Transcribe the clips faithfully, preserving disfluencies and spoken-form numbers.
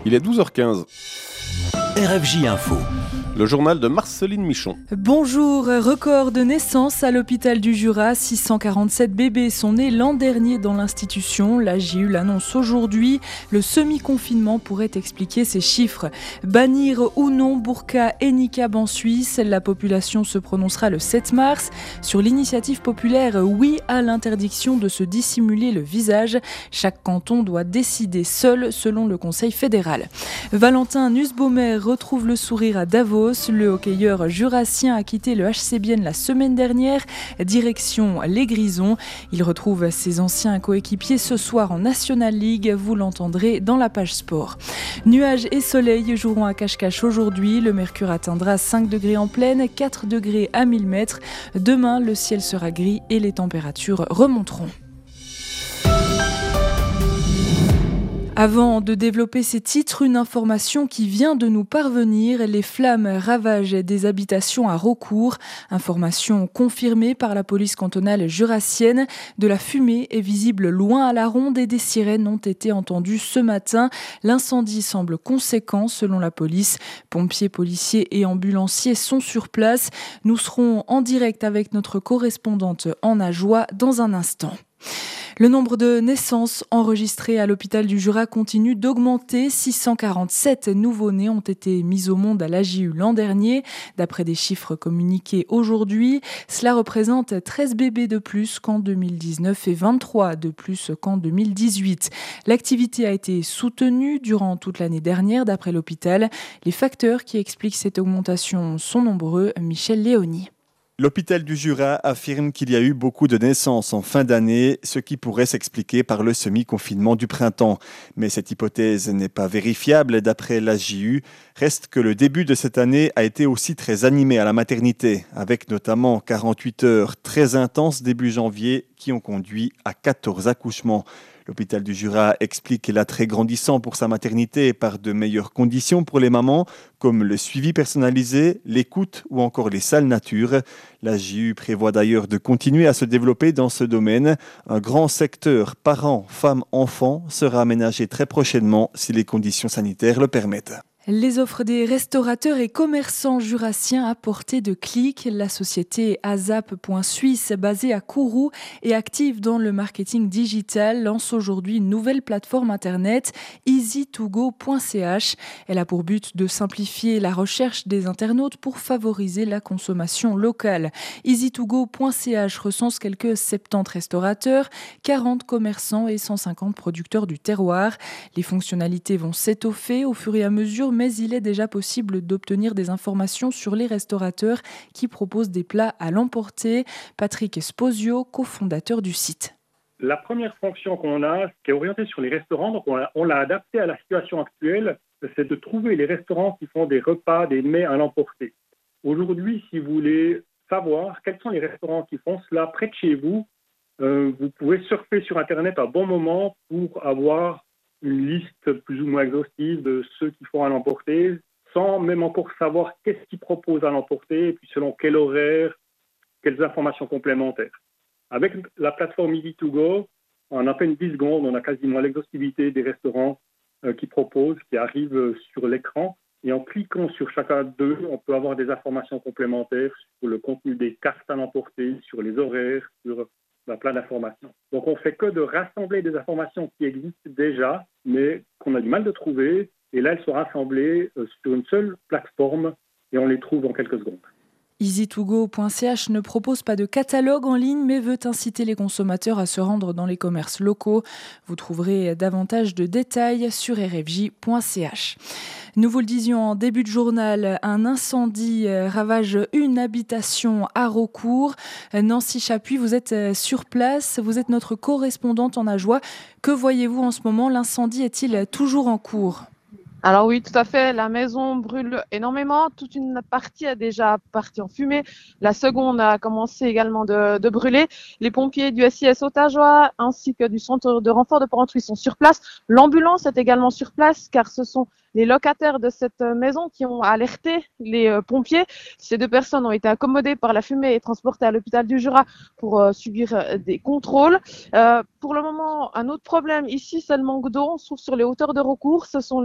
Il est douze heures quinze. R F J Info. Le journal de Marceline Michon. Bonjour, record de naissance à l'hôpital du Jura. six cent quarante-sept bébés sont nés l'an dernier dans l'institution. La J U l'annonce aujourd'hui. Le semi-confinement pourrait expliquer ces chiffres. Bannir ou non burqa et niqab en Suisse, la population se prononcera le sept mars. Sur l'initiative populaire, oui à l'interdiction de se dissimuler le visage. Chaque canton doit décider seul selon le Conseil fédéral. Valentin Nussbaumer retrouve le sourire à Davos. Le hockeyeur jurassien a quitté le H C Bienne la semaine dernière, direction les Grisons. Il retrouve ses anciens coéquipiers ce soir en National League, vous l'entendrez dans la page sport. Nuages et soleil joueront à cache-cache aujourd'hui. Le mercure atteindra cinq degrés en plaine, quatre degrés à mille mètres. Demain, le ciel sera gris et les températures remonteront. Avant de développer ces titres, une information qui vient de nous parvenir. Les flammes ravagent des habitations à Raucourt. Information confirmée par la police cantonale jurassienne. De la fumée est visible loin à la ronde et des sirènes ont été entendues ce matin. L'incendie semble conséquent selon la police. Pompiers, policiers et ambulanciers sont sur place. Nous serons en direct avec notre correspondante en Ajoie dans un instant. Le nombre de naissances enregistrées à l'hôpital du Jura continue d'augmenter. six cent quarante-sept nouveau-nés ont été mis au monde à l'A J U l'an dernier. D'après des chiffres communiqués aujourd'hui, cela représente treize bébés de plus qu'en deux mille dix-neuf et vingt-trois de plus qu'en deux mille dix-huit. L'activité a été soutenue durant toute l'année dernière d'après l'hôpital. Les facteurs qui expliquent cette augmentation sont nombreux. Michel Léoni. L'hôpital du Jura affirme qu'il y a eu beaucoup de naissances en fin d'année, ce qui pourrait s'expliquer par le semi-confinement du printemps. Mais cette hypothèse n'est pas vérifiable d'après l'A J U. Reste que le début de cette année a été aussi très animé à la maternité, avec notamment quarante-huit heures très intenses début janvier qui ont conduit à quatorze accouchements. L'hôpital du Jura explique l'attrait grandissant pour sa maternité par de meilleures conditions pour les mamans, comme le suivi personnalisé, l'écoute ou encore les salles nature. La J U prévoit d'ailleurs de continuer à se développer dans ce domaine. Un grand secteur parents, femmes, enfants sera aménagé très prochainement si les conditions sanitaires le permettent. Les offres des restaurateurs et commerçants jurassiens à portée de clic. La société azap point suisse, basée à Kourou et active dans le marketing digital, lance aujourd'hui une nouvelle plateforme internet, easy to go point c h. Elle a pour but de simplifier la recherche des internautes pour favoriser la consommation locale. easy to go point c h recense quelques soixante-dix restaurateurs, quarante commerçants et cent cinquante producteurs du terroir. Les fonctionnalités vont s'étoffer au fur et à mesure, mais il est déjà possible d'obtenir des informations sur les restaurateurs qui proposent des plats à l'emporter. Patrick Sposio, cofondateur du site. La première fonction qu'on a, qui est orientée sur les restaurants, donc on l'a, on l'a adapté à la situation actuelle, c'est de trouver les restaurants qui font des repas, des mets à l'emporter. Aujourd'hui, si vous voulez savoir quels sont les restaurants qui font cela près de chez vous, euh, vous pouvez surfer sur Internet à bon moment pour avoir une liste plus ou moins exhaustive de ceux qui font à l'emporter, sans même encore savoir qu'est-ce qu'ils proposent à l'emporter, et puis selon quel horaire, quelles informations complémentaires. Avec la plateforme easy to go, en à peine dix secondes, on a quasiment l'exhaustivité des restaurants euh, qui proposent, qui arrivent euh, sur l'écran. Et en cliquant sur chacun d'eux, on peut avoir des informations complémentaires sur le contenu des cartes à l'emporter, sur les horaires, sur ben, plein d'informations. Donc on ne fait que de rassembler des informations qui existent déjà, mais qu'on a du mal de trouver. Et là, elles sont rassemblées euh, sur une seule plateforme et on les trouve en quelques secondes. easy to go point c h ne propose pas de catalogue en ligne, mais veut inciter les consommateurs à se rendre dans les commerces locaux. Vous trouverez davantage de détails sur r f j point c h. Nous vous le disions en début de journal, un incendie ravage une habitation à Raucourt. Nancy Chapuis, vous êtes sur place, vous êtes notre correspondante en Ajoie. Que voyez-vous en ce moment? L'incendie est-il toujours en cours? Alors oui, tout à fait. La maison brûle énormément. Toute une partie a déjà parti en fumée. La seconde a commencé également de, de brûler. Les pompiers du S I S Haute-Ajoie ainsi que du centre de renfort de Porrentruy sont sur place. L'ambulance est également sur place car ce sont les locataires de cette maison qui ont alerté les euh, pompiers. Ces deux personnes ont été accommodées par la fumée et transportées à l'hôpital du Jura pour euh, subir euh, des contrôles. Euh, pour le moment, un autre problème ici, c'est le manque d'eau. On se trouve sur les hauteurs de Raucourt. Ce sont les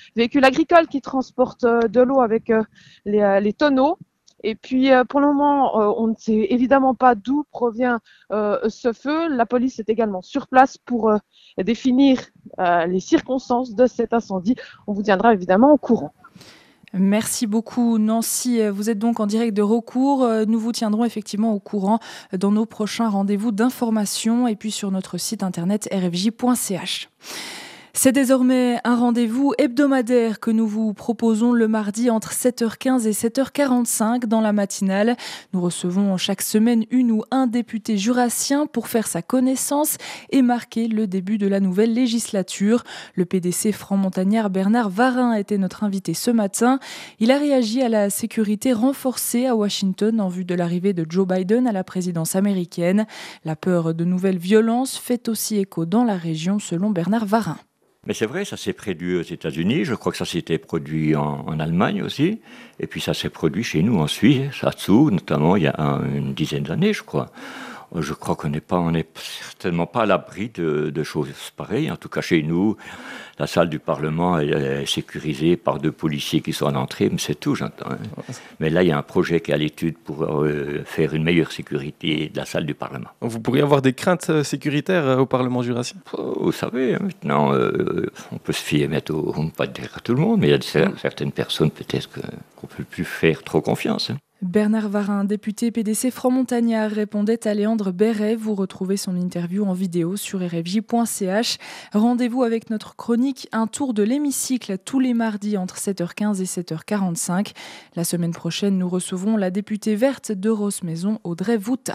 véhicules agricoles qui transportent de l'eau avec les, les tonneaux. Et puis, euh, pour le moment, euh, on ne sait évidemment pas d'où provient euh, ce feu. La police est également sur place pour euh, définir euh, les circonstances de cet incendie. On vous tiendra évidemment au courant. Merci beaucoup Nancy. Vous êtes donc en direct de Raucourt. Nous vous tiendrons effectivement au courant dans nos prochains rendez-vous d'information et puis sur notre site internet r f j point c h. C'est désormais un rendez-vous hebdomadaire que nous vous proposons le mardi entre sept heures quinze et sept heures quarante-cinq dans la matinale. Nous recevons chaque semaine une ou un député jurassien pour faire sa connaissance et marquer le début de la nouvelle législature. Le P D C franc-montagnard Bernard Varin était notre invité ce matin. Il a réagi à la sécurité renforcée à Washington en vue de l'arrivée de Joe Biden à la présidence américaine. La peur de nouvelles violences fait aussi écho dans la région selon Bernard Varin. Mais c'est vrai, ça s'est produit aux États-Unis, je crois que ça s'était produit en, en Allemagne aussi, et puis ça s'est produit chez nous en Suisse, à Tsou, notamment il y a un, une dizaine d'années, je crois. Je crois qu'on n'est pas, on n'est certainement pas à l'abri de, de choses pareilles. En tout cas, chez nous, la salle du Parlement est, est sécurisée par deux policiers qui sont à l'entrée, mais c'est tout, j'entends. Hein. Mais là, il y a un projet qui est à l'étude pour euh, faire une meilleure sécurité de la salle du Parlement. Vous pourriez avoir des craintes sécuritaires au Parlement jurassien ? Vous savez, maintenant, euh, on peut se fier, mettre au, on ne peut pas dire à tout le monde, mais il y a certaines personnes peut-être que, qu'on ne peut plus faire trop confiance. Hein. Bernard Varin, député P D C franc-montagnard, répondait à Léandre Béret. Vous retrouvez son interview en vidéo sur r f j point c h. Rendez-vous avec notre chronique Un tour de l'hémicycle tous les mardis entre sept heures quinze et sept heures quarante-cinq. La semaine prochaine, nous recevrons la députée verte de Rosse-Maison, Audrey Vouta.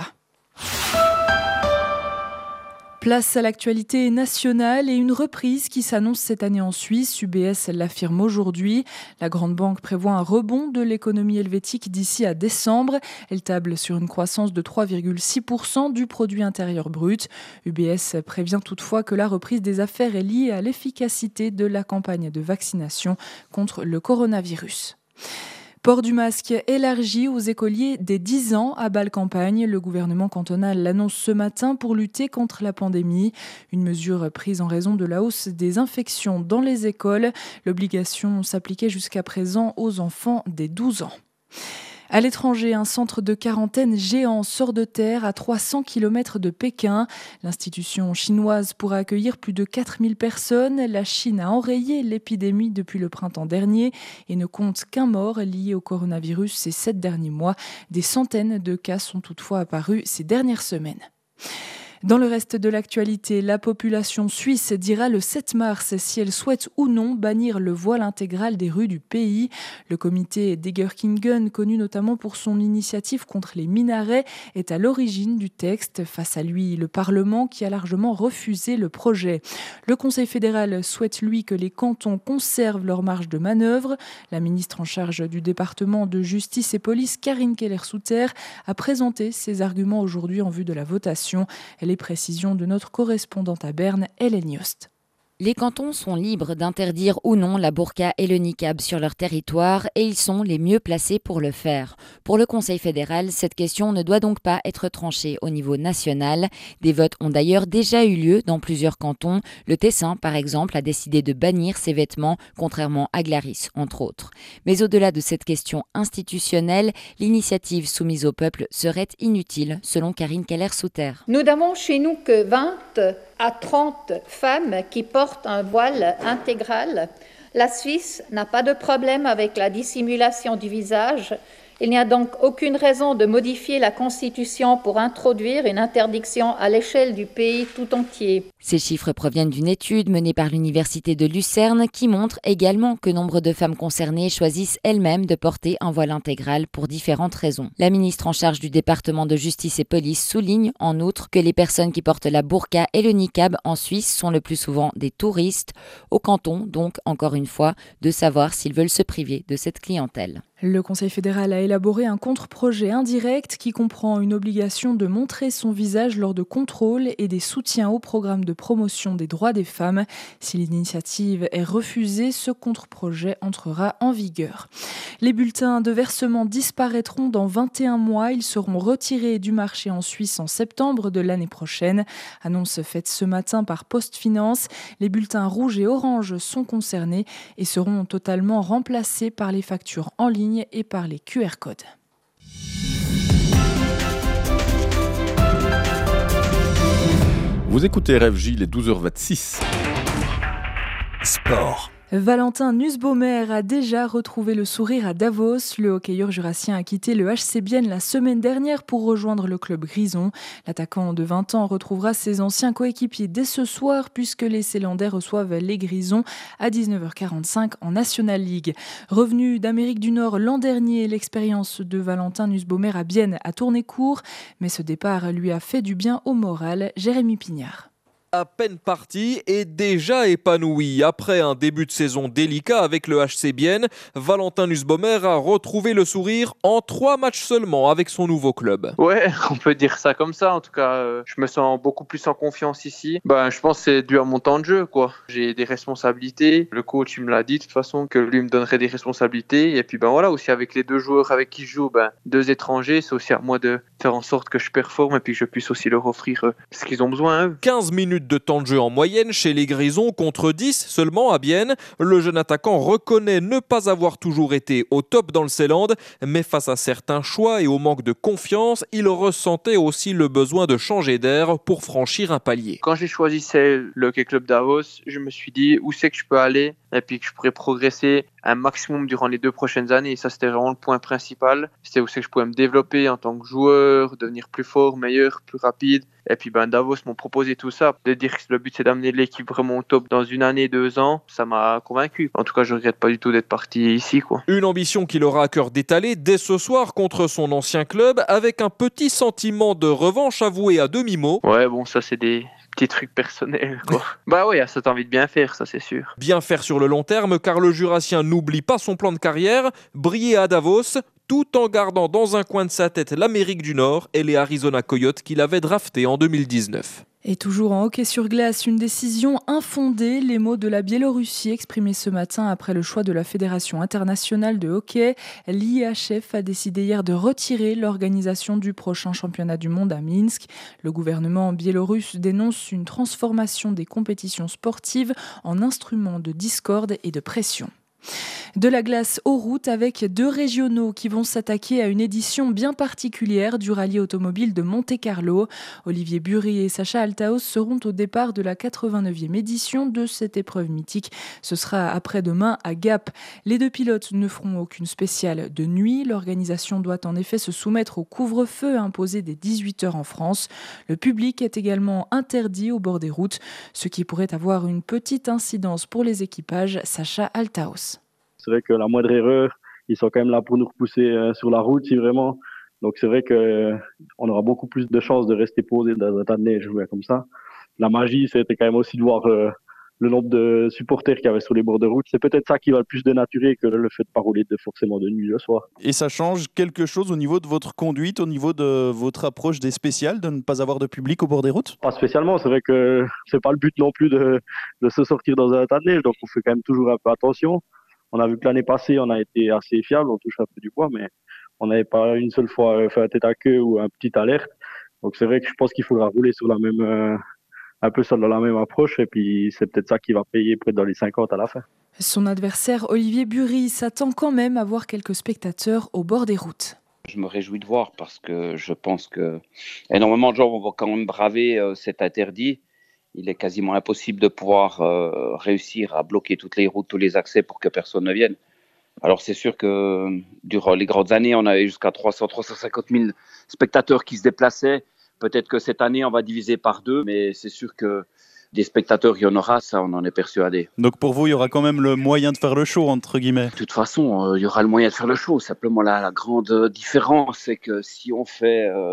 Place à l'actualité nationale et une reprise qui s'annonce cette année en Suisse. U B S l'affirme aujourd'hui. La grande banque prévoit un rebond de l'économie helvétique d'ici à décembre. Elle table sur une croissance de trois virgule six pour cent du produit intérieur brut. U B S prévient toutefois que la reprise des affaires est liée à l'efficacité de la campagne de vaccination contre le coronavirus. Port du masque élargi aux écoliers des dix ans à Bâle-Campagne. Le gouvernement cantonal l'annonce ce matin pour lutter contre la pandémie. Une mesure prise en raison de la hausse des infections dans les écoles. L'obligation s'appliquait jusqu'à présent aux enfants des douze ans. À l'étranger, un centre de quarantaine géant sort de terre à trois cents kilomètres de Pékin. L'institution chinoise pourra accueillir plus de quatre mille personnes. La Chine a enrayé l'épidémie depuis le printemps dernier et ne compte qu'un mort lié au coronavirus ces sept derniers mois. Des centaines de cas sont toutefois apparus ces dernières semaines. Dans le reste de l'actualité, la population suisse dira le sept mars si elle souhaite ou non bannir le voile intégral des rues du pays. Le comité Degerkingen, connu notamment pour son initiative contre les minarets, est à l'origine du texte. Face à lui, le Parlement qui a largement refusé le projet. Le Conseil fédéral souhaite, lui, que les cantons conservent leur marge de manœuvre. La ministre en charge du département de justice et police, Karin Keller-Souter, a présenté ses arguments aujourd'hui en vue de la votation. Elle Les précisions de notre correspondante à Berne, Hélène Yost. Les cantons sont libres d'interdire ou non la burqa et le niqab sur leur territoire et ils sont les mieux placés pour le faire. Pour le Conseil fédéral, cette question ne doit donc pas être tranchée au niveau national. Des votes ont d'ailleurs déjà eu lieu dans plusieurs cantons. Le Tessin, par exemple, a décidé de bannir ces vêtements, contrairement à Glaris, entre autres. Mais au-delà de cette question institutionnelle, l'initiative soumise au peuple serait inutile, selon Karin Keller-Souter. Nous n'avons chez nous que vingt à trente femmes qui portent un voile intégral. La Suisse n'a pas de problème avec la dissimulation du visage. Il n'y a donc aucune raison de modifier la Constitution pour introduire une interdiction à l'échelle du pays tout entier. Ces chiffres proviennent d'une étude menée par l'Université de Lucerne qui montre également que nombre de femmes concernées choisissent elles-mêmes de porter un voile intégral pour différentes raisons. La ministre en charge du département de justice et police souligne en outre que les personnes qui portent la burqa et le niqab en Suisse sont le plus souvent des touristes. Au canton, donc, encore une fois, de savoir s'ils veulent se priver de cette clientèle. Le Conseil fédéral a élaboré un contre-projet indirect qui comprend une obligation de montrer son visage lors de contrôles et des soutiens au programme de promotion des droits des femmes. Si l'initiative est refusée, ce contre-projet entrera en vigueur. Les bulletins de versement disparaîtront dans vingt et un mois. Ils seront retirés du marché en Suisse en septembre de l'année prochaine. Annonce faite ce matin par PostFinance. Les bulletins rouges et oranges sont concernés et seront totalement remplacés par les factures en ligne et par les Q R codes. Vous écoutez R F J, les douze heures vingt-six. Sport. Valentin Nussbaumer a déjà retrouvé le sourire à Davos. Le hockeyeur jurassien a quitté le H C Bienne la semaine dernière pour rejoindre le club grison. L'attaquant de vingt ans retrouvera ses anciens coéquipiers dès ce soir puisque les Célandais reçoivent les Grisons à dix-neuf heures quarante-cinq en National League. Revenu d'Amérique du Nord l'an dernier, l'expérience de Valentin Nussbaumer à Bienne a tourné court, mais ce départ lui a fait du bien au moral. Jérémy Pignard. À peine parti et déjà épanoui. Après un début de saison délicat avec le H C Bienne, Valentin Nussbaumer a retrouvé le sourire en trois matchs seulement avec son nouveau club. Ouais, on peut dire ça comme ça. En tout cas, euh, je me sens beaucoup plus en confiance ici. Ben, je pense que c'est dû à mon temps de jeu, quoi. J'ai des responsabilités. Le coach, il me l'a dit de toute façon que lui me donnerait des responsabilités. Et puis ben voilà, aussi avec les deux joueurs avec qui je joue, ben, deux étrangers, c'est aussi à moi de faire en sorte que je performe et puis que je puisse aussi leur offrir euh, ce qu'ils ont besoin. Eux. quinze minutes de temps de jeu en moyenne chez les Grisons contre dix seulement à Bienne. Le jeune attaquant reconnaît ne pas avoir toujours été au top dans le Seeland, mais face à certains choix et au manque de confiance, il ressentait aussi le besoin de changer d'air pour franchir un palier. Quand j'ai choisi le Hockey Club Davos, je me suis dit où c'est que je peux aller et puis que je pourrais progresser un maximum durant les deux prochaines années. Et ça, c'était vraiment le point principal. C'était où c'est que je pouvais me développer en tant que joueur, devenir plus fort, meilleur, plus rapide. Et puis ben, Davos m'ont proposé tout ça. De dire que le but c'est d'amener l'équipe vraiment au top dans une année, deux ans, ça m'a convaincu. En tout cas, je regrette pas du tout d'être parti ici, quoi. Une ambition qu'il aura à cœur d'étaler dès ce soir contre son ancien club, avec un petit sentiment de revanche avoué à demi-mot. Ouais, bon, ça c'est des petits trucs personnels, quoi. Bah ouais, ça t'as envie de bien faire, ça c'est sûr. Bien faire sur le long terme, car le Jurassien n'oublie pas son plan de carrière, briller à Davos, tout en gardant dans un coin de sa tête l'Amérique du Nord et les Arizona Coyotes qu'il avait draftés en deux mille dix-neuf. Et toujours en hockey sur glace, une décision infondée, les mots de la Biélorussie exprimés ce matin après le choix de la Fédération internationale de hockey. L'I H F a décidé hier de retirer l'organisation du prochain championnat du monde à Minsk. Le gouvernement biélorusse dénonce une transformation des compétitions sportives en instrument de discorde et de pression. De la glace aux routes avec deux régionaux qui vont s'attaquer à une édition bien particulière du rallye automobile de Monte-Carlo. Olivier Bury et Sacha Althaus seront au départ de la quatre-vingt-neuvième édition de cette épreuve mythique. Ce sera après-demain à Gap. Les deux pilotes ne feront aucune spéciale de nuit. L'organisation doit en effet se soumettre au couvre-feu imposé dès dix-huit heures en France. Le public est également interdit au bord des routes, ce qui pourrait avoir une petite incidence pour les équipages. Sacha Althaus. C'est vrai que la moindre erreur, ils sont quand même là pour nous repousser euh, sur la route, si vraiment. Donc c'est vrai qu'on euh, aura beaucoup plus de chances de rester posé dans un tas de neige comme ça. La magie, c'était quand même aussi de voir euh, le nombre de supporters qu'il y avait sur les bords de route. C'est peut-être ça qui va le plus dénaturer que le fait de pas rouler de, forcément de nuit le soir. Et ça change quelque chose au niveau de votre conduite, au niveau de votre approche des spéciales, de ne pas avoir de public au bord des routes? Pas spécialement, c'est vrai que c'est pas le but non plus de, de se sortir dans un tas de neige, donc on fait quand même toujours un peu attention. On a vu que l'année passée, on a été assez fiable, on touche un peu du poids, mais on n'avait pas une seule fois fait un tête à queue ou un petit alerte. Donc c'est vrai que je pense qu'il faudra rouler sur la même, euh, un peu sur la même approche, et puis c'est peut-être ça qui va payer près dans les cinquante à la fin. Son adversaire Olivier Bury s'attend quand même à voir quelques spectateurs au bord des routes. Je me réjouis de voir parce que je pense que énormément de gens vont quand même braver euh, cet interdit. Il est quasiment impossible de pouvoir euh, réussir à bloquer toutes les routes, tous les accès pour que personne ne vienne. Alors c'est sûr que durant les grandes années, on avait jusqu'à trois cents à trois cent cinquante mille spectateurs qui se déplaçaient. Peut-être que cette année, on va diviser par deux, mais c'est sûr que des spectateurs, il y en aura, ça on en est persuadé. Donc pour vous, il y aura quand même le moyen de faire le show, entre guillemets? De toute façon, euh, il y aura le moyen de faire le show. Simplement, là, la grande différence, c'est que si on fait... Euh,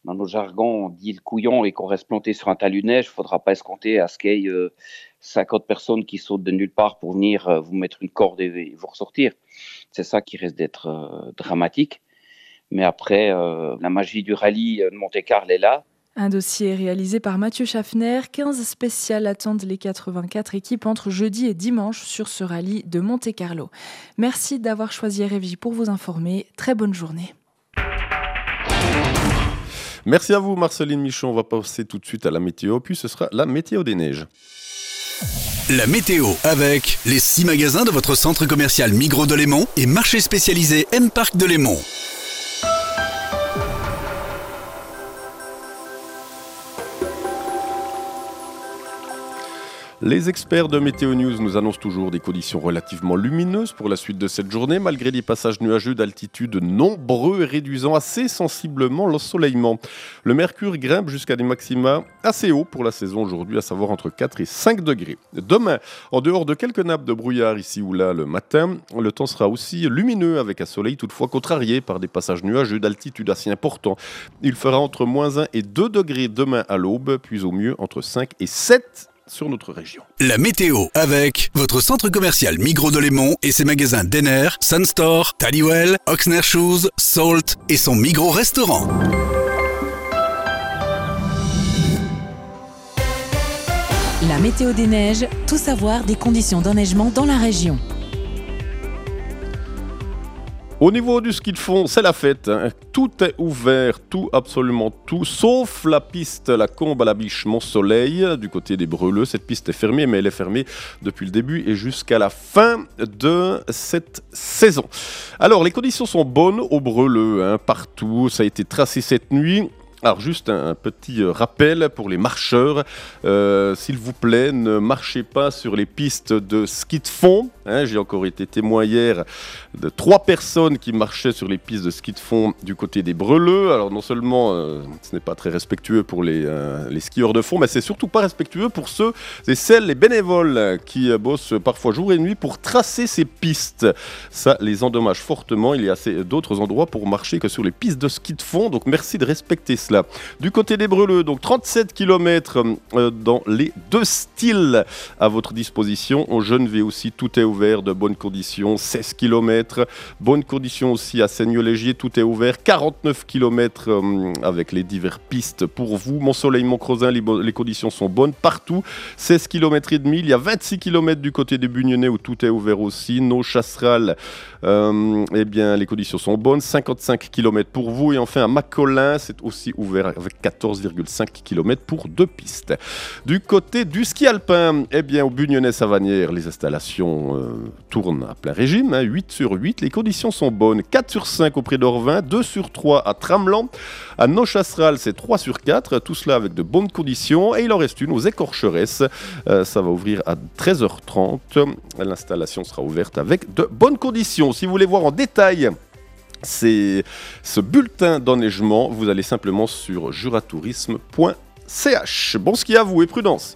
dans notre jargon, on dit le couillon et qu'on reste planté sur un talus de neige, il ne faudra pas escompter à ce qu'il y ait euh, cinquante personnes qui sautent de nulle part pour venir euh, vous mettre une corde et vous ressortir. C'est ça qui risque d'être euh, dramatique. Mais après, euh, la magie du rallye de Monte-Carlo est là. Un dossier réalisé par Mathieu Schaffner. quinze spéciales attendent les quatre-vingt-quatre équipes entre jeudi et dimanche sur ce rallye de Monte-Carlo. Merci d'avoir choisi R F J pour vous informer. Très bonne journée. Merci à vous Marceline Michon. On va passer tout de suite à la météo, puis ce sera la météo des neiges. La météo avec les six magasins de votre centre commercial Migros de Lémont et marché spécialisé M-Parc de Lémont. Les experts de Météo News nous annoncent toujours des conditions relativement lumineuses pour la suite de cette journée, malgré des passages nuageux d'altitude nombreux et réduisant assez sensiblement l'ensoleillement. Le mercure grimpe jusqu'à des maxima assez hauts pour la saison aujourd'hui, à savoir entre quatre et cinq degrés. Demain, en dehors de quelques nappes de brouillard ici ou là le matin, le temps sera aussi lumineux avec un soleil toutefois contrarié par des passages nuageux d'altitude assez importants. Il fera entre moins un et deux degrés demain à l'aube, puis au mieux entre cinq et sept sur notre région. La météo avec votre centre commercial Migros de Lémont et ses magasins Denner, Sunstore, Tallywell, Oxner Shoes, Salt et son Migros restaurant. La météo des neiges, tout savoir des conditions d'enneigement dans la région. Au niveau du ski de fond, c'est la fête. Hein. Tout est ouvert, tout, absolument tout, sauf la piste La Combe à la Biche Mont-Soleil, du côté des Breuleux. Cette piste est fermée, mais elle est fermée depuis le début et jusqu'à la fin de cette saison. Alors, les conditions sont bonnes au Breuleux, hein, partout. Ça a été tracé cette nuit. Alors juste un, un petit rappel pour les marcheurs, euh, s'il vous plaît, ne marchez pas sur les pistes de ski de fond. Hein, j'ai encore été témoin hier de trois personnes qui marchaient sur les pistes de ski de fond du côté des Breuleux. Alors non seulement euh, ce n'est pas très respectueux pour les, euh, les skieurs de fond, mais c'est surtout pas respectueux pour ceux et celles, les bénévoles qui euh, bossent parfois jour et nuit pour tracer ces pistes. Ça les endommage fortement. Il y a assez d'autres endroits pour marcher que sur les pistes de ski de fond, donc merci de respecter cela. Du côté des Breuleux, donc trente-sept kilomètres euh, dans les deux styles à votre disposition. Au Genevais aussi, tout est ouvert, de bonnes conditions, seize kilomètres. Bonnes conditions aussi à Seigneux-Légier, tout est ouvert, quarante-neuf kilomètres euh, avec les diverses pistes pour vous. Mont-Soleil, Mont-Crozin, les, bo- les conditions sont bonnes partout. seize kilomètres et demi, il y a vingt-six kilomètres du côté des Bugnonnais où tout est ouvert aussi. Nos Chasserales, euh, eh bien, les conditions sont bonnes, cinquante-cinq kilomètres pour vous. Et enfin à Macolin, c'est aussi ouvert avec quatorze virgule cinq kilomètres pour deux pistes. Du côté du ski alpin, eh bien, au Bugnonnais-Savanière, les installations euh, tournent à plein régime, hein, huit sur huit, les conditions sont bonnes, quatre sur cinq auprès d'Orvin, deux sur trois à Tramelan, à Nochasseral, c'est trois sur quatre, tout cela avec de bonnes conditions, et il en reste une aux Écorcheresses, euh, ça va ouvrir à treize heures trente, l'installation sera ouverte avec de bonnes conditions. Si vous voulez voir en détail c'est ce bulletin d'enneigement, vous allez simplement sur juratourisme point c h. Bon ski à vous et prudence.